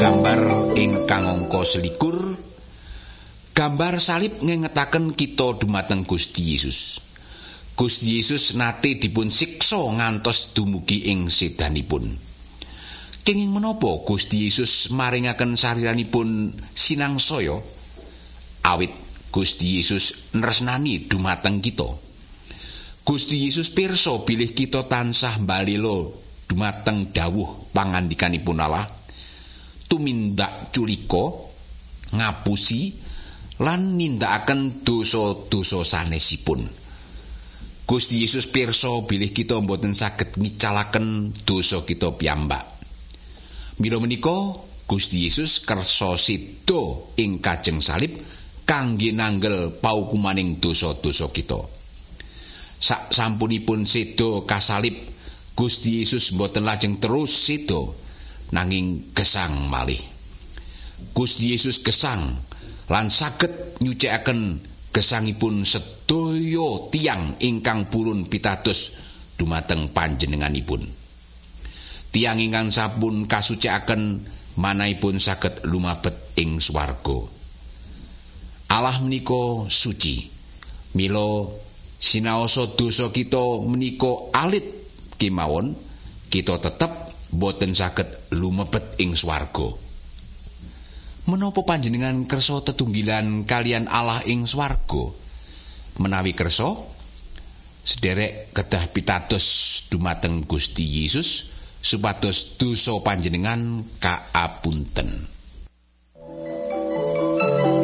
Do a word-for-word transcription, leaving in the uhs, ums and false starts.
Gambar ingkang angka selikur. Gambar salib ngengetaken kita dumateng Gusti Yesus. Gusti Yesus nate dipun siksa ngantos dumugi ing sedanipun. Kenging menapa Gusti Yesus maringaken sariranipun sinangsaya? Awit Gusti Yesus nresnani dumateng kita. Gusti Yesus pirsa bilih kita tansah mbalelo dumateng dawuh pangandikanipun Allah, tumindak culika, ngapusi lan nindakaken dosa-dosa sanesipun. Gusti Yesus pirsa bilih kita mboten saged ngicalaken dosa kita piyambak. Mila menika Gusti Yesus kersa seda ing kajeng salib kangge nanggel paukumaning dosa-dosa kita. Sak sampunipun seda kasalib, Gusti Yesus mboten lajeng terus seda nanging gesang malih. Gusti Yesus gesang lan saged nyucikaken gesangipun sedaya tiyang ingkang purun pitados dumateng panjenenganipun. Tiyang ingkang sampun kasucikaken manahipun saged lumabet ing swarga. Allah menika suci. Mila sinaosa dosa kita menika alit kemawon, kita tetep boten saged lumebet ing swarga. Menapa panjenengan kersa tetunggilan kalian Allah ing swarga? Menawi kersa, sederek kedah pitados dumateng Gusti Yesus supados dosa panjenengan kaapunten.